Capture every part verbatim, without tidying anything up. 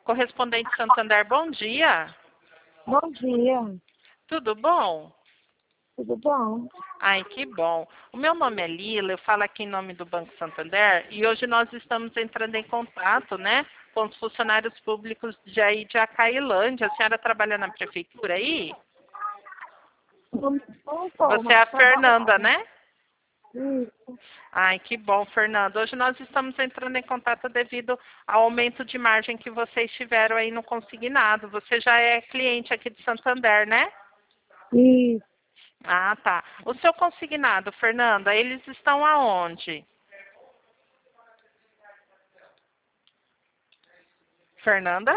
Correspondente Santander, bom dia. Bom dia, Tudo bom? tudo bom? Ai, que bom. O meu nome é Lila, eu falo aqui em nome do Banco Santander e hoje nós estamos entrando em contato, né, com os funcionários públicos de aí de Acailândia. A senhora trabalha na prefeitura aí? Não, não estou, Você é mas a Fernanda, trabalhando. né? Isso. Ai, que bom, Fernanda. Hoje nós estamos entrando em contato devido ao aumento de margem que vocês tiveram aí no consignado. Você já é cliente aqui de Santander, né? Isso. Ah, tá. O seu consignado, Fernanda, eles estão aonde? Fernanda?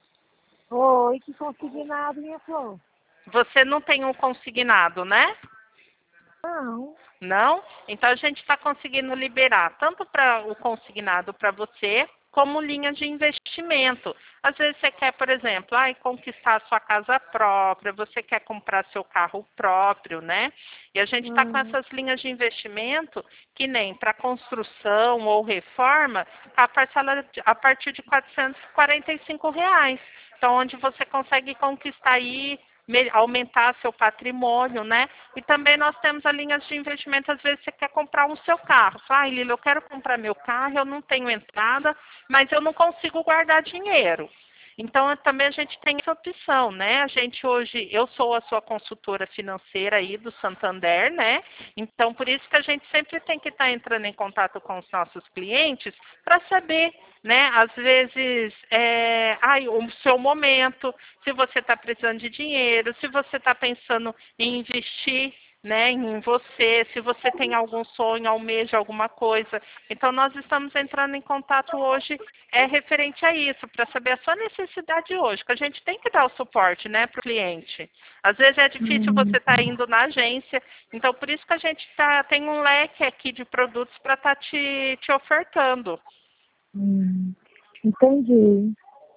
Oi, que consignado, minha flor? Você não tem um consignado, né? Não. Não? Então a gente está conseguindo liberar tanto para o consignado para você, como linha de investimento. Às vezes você quer, por exemplo, ai, conquistar a sua casa própria, você quer comprar seu carro próprio, né? E a gente está com Hum, essas linhas de investimento que nem para construção ou reforma, a parcela de- a partir de quatrocentos e quarenta e cinco reais. Então, onde você consegue conquistar aí me- aumentar seu patrimônio, né? E também nós temos a linhas de investimento, às vezes você quer comprar um seu carro. Fala, ai, Lila, eu quero comprar meu carro, eu não tenho entrada, mas eu não consigo guardar dinheiro. Então, também a gente tem essa opção, né? A gente hoje, eu sou a sua consultora financeira aí do Santander, né? Então, por isso que a gente sempre tem que estar entrando em contato com os nossos clientes para saber, né? Às vezes, é, ai, o seu momento, se você está precisando de dinheiro, se você está pensando em investir, né, em você, se você tem algum sonho, almeja alguma coisa. Então, nós estamos entrando em contato hoje é referente a isso, para saber a sua necessidade hoje, que a gente tem que dar o suporte, né, para o cliente. Às vezes é difícil hum, você estar indo na agência, então por isso que a gente tá, tem um leque aqui de produtos para estar te, te ofertando. hum. Entendi.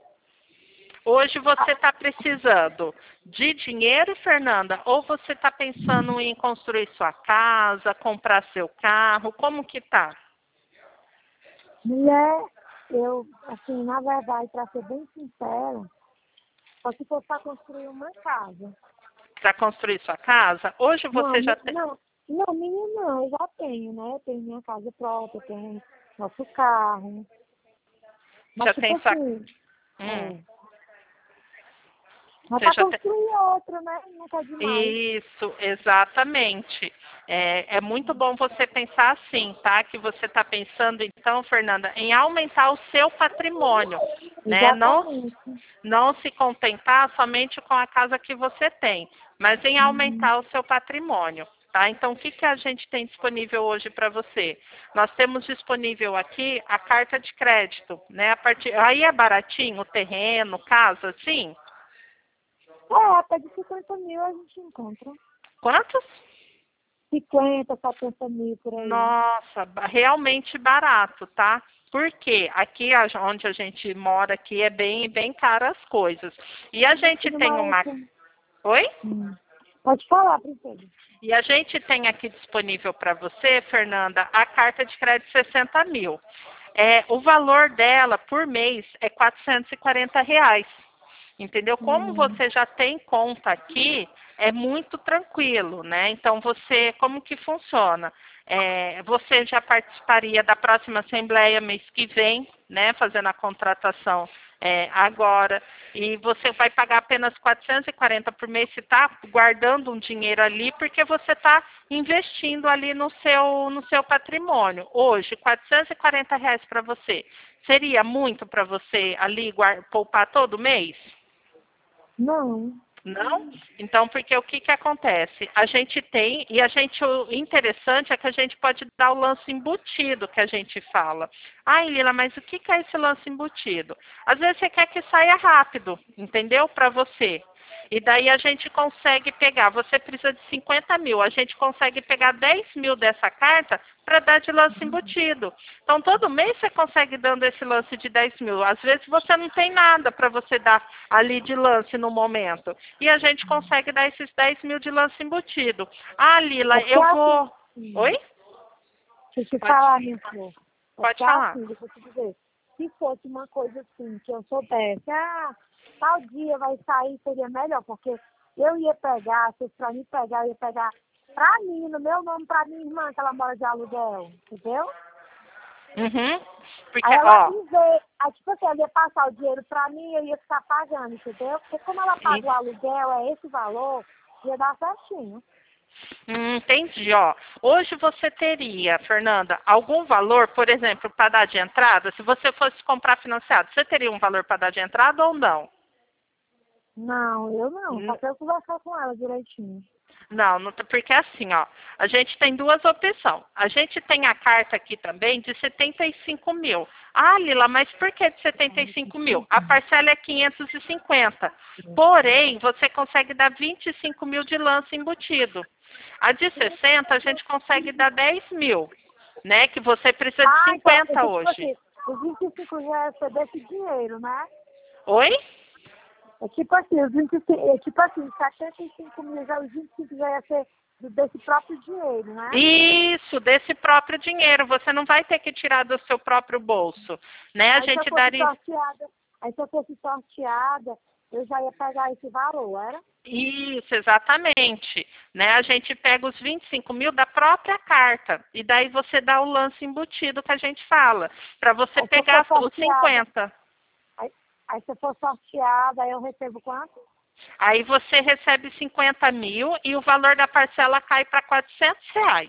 Hoje você está precisando de dinheiro, Fernanda, ou você está pensando em construir sua casa, comprar seu carro? Como que tá? Mulher, eu, assim, na verdade, para ser bem sincera, só se for para construir uma casa. Para construir sua casa? Hoje Não, você já mi- tem, não, não, minha não, eu já tenho, né? Eu tenho minha casa própria, tenho nosso carro. Mas, já tipo tem sua, assim, hum, é, mas você para já tem, construir outro, né? Nunca é demais. isso, exatamente. É, é muito bom você pensar assim, tá? Que você está pensando, então, Fernanda, em aumentar o seu patrimônio, né? Não, Exatamente. não se contentar somente com a casa que você tem, mas em Uhum. aumentar o seu patrimônio. Tá? Então, o que, que a gente tem disponível hoje para você? Nós temos disponível aqui a carta de crédito, né? A partir, aí é baratinho, o terreno, casa, sim? É, até de cinquenta mil a gente encontra. Quantos? Cinquenta, setenta mil por aí. Nossa, ba- realmente barato, tá? Porque aqui a- onde a gente mora aqui é bem, bem caro as coisas. E a E gente não tem mora uma. aqui. Oi? Hum. Pode falar, princesa. E a gente tem aqui disponível para você, Fernanda, a carta de crédito sessenta mil. É, o valor dela por mês é quatrocentos e quarenta reais. Entendeu? Como Hum. você já tem conta aqui, é muito tranquilo, né? Então, você, como que funciona? É, você já participaria da próxima Assembleia mês que vem, né? Fazendo a contratação é, agora. E você vai pagar apenas quatrocentos e quarenta por mês, você está guardando um dinheiro ali, porque você está investindo ali no seu, no seu patrimônio. Hoje, quatrocentos e quarenta reais para você. Seria muito para você ali guar- poupar todo mês? Não. Não? Então, porque o que, que acontece? A gente tem, e a gente, o interessante é que a gente pode dar o lance embutido que a gente fala. Ai, Lila, mas o que, que é esse lance embutido? Às vezes você quer que saia rápido, entendeu? Para você. E daí a gente consegue pegar, você precisa de cinquenta mil, a gente consegue pegar dez mil dessa carta para dar de lance embutido. Então, todo mês você consegue dando esse lance de dez mil. Às vezes você não tem nada para você dar ali de lance no momento. E a gente consegue dar esses dez mil de lance embutido. Ah, É Lila, porque eu assim, vou. hum, Oi? deixa eu te Pode, falar, minha flor. É porque pode falar. assim, deixa eu te dizer. se fosse uma coisa assim, que eu soubesse, ah, tal dia vai sair, seria melhor, porque eu ia pegar, se pra mim pegar, eu ia pegar pra mim, no meu nome, pra minha irmã, que ela mora de aluguel, entendeu? Uhum. Porque, Aí ela ó, dizer, aí tipo assim, ela ia passar o dinheiro pra mim e eu ia ficar pagando, entendeu? Porque como ela e- paga o aluguel, é esse valor, ia dar certinho. hum, entendi, ó. Hoje você teria, Fernanda, algum valor, por exemplo, para dar de entrada? Se você fosse comprar financiado, você teria um valor para dar de entrada ou não? Não, eu não, só N- pra eu conversar com ela direitinho. Não, não, tá- porque assim, ó, a gente tem duas opções. A gente tem a carta aqui também de setenta e cinco mil. Ah, Lila, mas por que de setenta e cinco mil? A parcela é quinhentos e cinquenta. Porém, você consegue dar vinte e cinco mil de lance embutido. A de sessenta, a gente consegue dar dez mil, né? Que você precisa de Ah, então, cinquenta então tipo hoje. assim, os vinte e cinco já é ser desse dinheiro, né? Oi? É tipo assim, os vinte e cinco, é tipo assim, setenta e cinco mil, já os vinte e cinco já ia ser do- desse próprio dinheiro, né? Isso, desse próprio dinheiro. Você não vai ter que tirar do seu próprio bolso, né? A Aí se eu gente fosse daria sorteada, aí se eu fosse sorteada, eu já ia pegar esse valor, era? isso, exatamente. Né? A gente pega os vinte e cinco mil da própria carta. E daí você dá o lance embutido que a gente fala. Para você Aí se eu for pegar os sorteada, cinquenta. aí, aí se eu for sorteada, aí eu recebo quanto? Aí você recebe cinquenta mil e o valor da parcela cai para quatrocentos reais.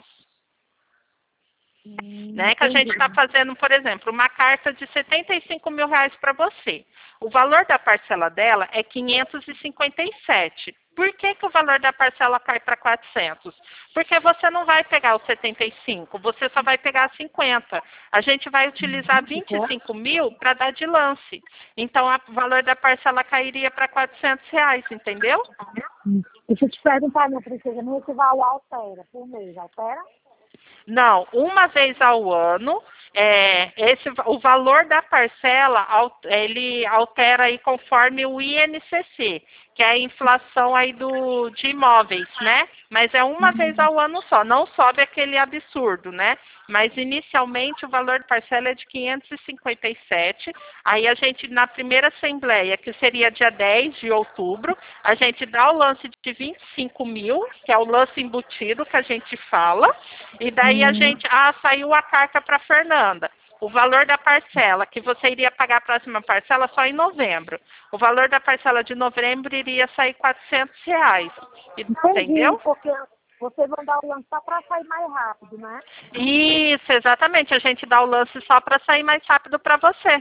Hum, Né? Que a gente está entendi. fazendo, por exemplo, uma carta de setenta e cinco mil reais para você. O valor da parcela dela é quinhentos e cinquenta e sete. Por que, que o valor da parcela cai para quatrocentos? Porque você não vai pegar os setenta e cinco, você só vai pegar cinquenta. A gente vai utilizar vinte e cinco mil para dar de lance. Então, o valor da parcela cairia para quatrocentos reais, entendeu? Hum. Deixa eu te perguntar, minha princesa, não esse valor altera por mês, altera? Não, uma vez ao ano, é, esse, o valor da parcela, al- ele altera aí conforme o I N C C, que é a inflação aí do, de imóveis, né? Mas é uma vez Uhum. ao ano só, não sobe aquele absurdo, né? Mas inicialmente o valor da parcela é de quinhentos e cinquenta e sete. Aí a gente, na primeira assembleia, que seria dia dez de outubro, a gente dá o lance de vinte e cinco mil, que é o lance embutido que a gente fala, e daí a Hum. gente, ah, saiu a carta para Fernanda. O valor da parcela, que você iria pagar a próxima parcela só em novembro. O valor da parcela de novembro iria sair quatrocentos reais. Entendi, Entendeu? porque vocês vão dar o lance só para sair mais rápido, né? Isso, exatamente. A gente dá o lance só para sair mais rápido para você.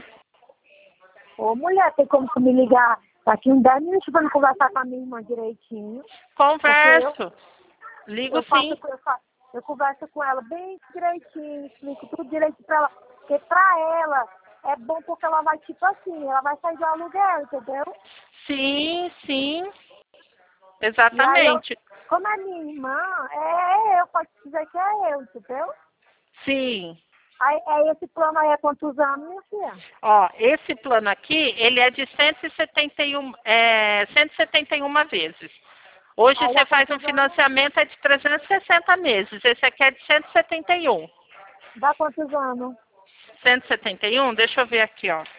Ô, mulher, tem como tu me ligar daqui uns dez minutos para conversar com a minha irmã direitinho? Porque eu, Converso. Ligo eu faço, sim. eu, faço, eu converso com ela bem direitinho, explico tudo direito para ela. Porque para ela é bom porque ela vai, tipo assim, ela vai sair do aluguel, entendeu? Sim, sim. E aí eu, Exatamente. como é minha irmã, é eu, pode dizer que é eu, entendeu? Sim. Aí, aí esse plano aí é quantos anos, minha filha? Ó, esse plano aqui, ele é de cento e setenta e um, é, cento e setenta e uma vezes. Hoje Aí dá você faz um quantos anos? financiamento é de trezentos e sessenta meses. Esse aqui é de cento e setenta e um. Dá quantos anos? cento e setenta e um, deixa eu ver aqui, ó.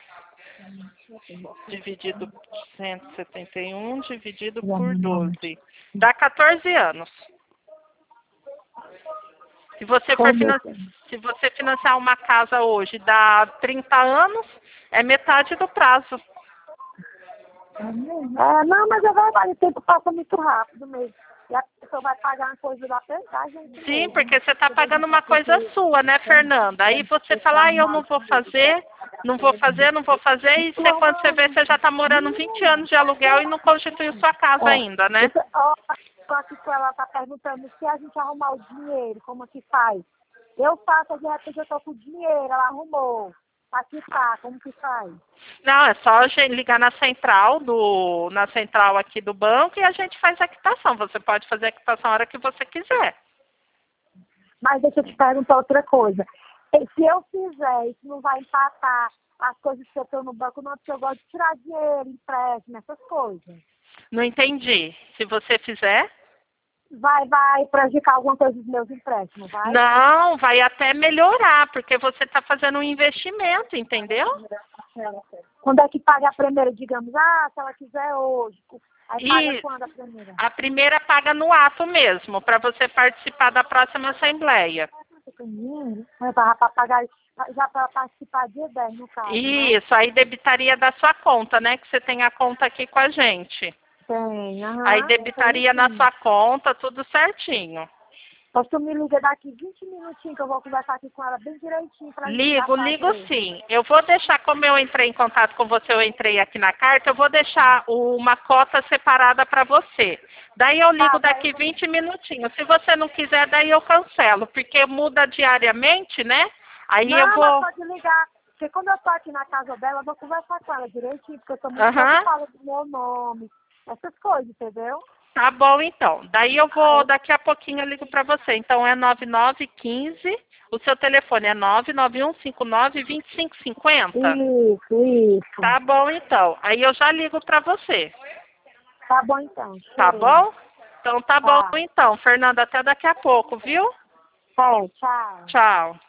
Dividido cento e setenta e um dividido por doze. Dá quatorze anos. Se você for Oh, meu finan- Deus. se você financiar uma casa hoje, dá trinta anos, é metade do prazo. É, mesmo? É, não, mas é verdade, o tempo passa muito rápido mesmo. E a pessoa vai pagar uma coisa da da gente Sim, mesmo. porque você está pagando uma coisa sua, né, Fernanda? Aí você fala, ah, eu não vou fazer, não vou fazer, não vou fazer, e você, quando você vê, você já está morando vinte anos de aluguel e não constituiu sua casa É, ainda, né? deixa, ó, tô aqui com ela, tá perguntando se a gente arrumar o dinheiro, como é que faz? Eu faço, de repente eu tô com o dinheiro, ela arrumou. Aqui tá, como que faz? Não, é só a gente ligar na central do, na central aqui do banco e a gente faz a quitação. Você pode fazer a quitação a hora que você quiser. Mas deixa eu te perguntar outra coisa. E se eu fizer, isso não vai empatar as coisas que eu tenho no banco, não, porque eu gosto de tirar dinheiro, empréstimo, essas coisas. Não entendi. Se você fizer? vai, vai prejudicar alguma coisa dos meus empréstimos, vai? Não, vai até melhorar, porque você está fazendo um investimento, entendeu? Quando é que paga a primeira, digamos, ah, se ela quiser hoje. Aí paga E quando a primeira? a primeira paga no ato mesmo, para você participar da próxima assembleia. Eu tava para pagar, já para participar dia dez, no caso, né? Isso, aí debitaria da sua conta, né? Que você tem a conta aqui com a gente. Tem, aham. Aí debitaria na sua conta, tudo certinho. Pois tu me liga daqui vinte minutinhos que eu vou conversar aqui com ela bem direitinho pra gente Ligo, já ligo fazer. sim. Eu vou deixar, como eu entrei em contato com você, eu entrei aqui na carta, eu vou deixar uma cota separada para você. Daí eu ligo Tá, daqui vinte minutinhos. Se você não quiser, daí eu cancelo, porque muda diariamente, né? Aí Não, eu vou... mas pode ligar. Porque quando eu tô aqui na casa dela, eu vou conversar com ela direitinho, porque eu tô muito Aham. preocupada com o meu nome. Essas coisas, entendeu? Tá bom, então. Daí eu vou, daqui a pouquinho eu ligo para você. Então é nove nove um cinco, o seu telefone é nove nove um cinco nove, dois cinco cinco zero? Isso, isso. Tá bom, então. Aí eu já ligo para você. Tá bom então. Tá Cheiro. bom? Então tá bom, Tá. então. Fernanda, até daqui a pouco, viu? É, tchau. Tchau.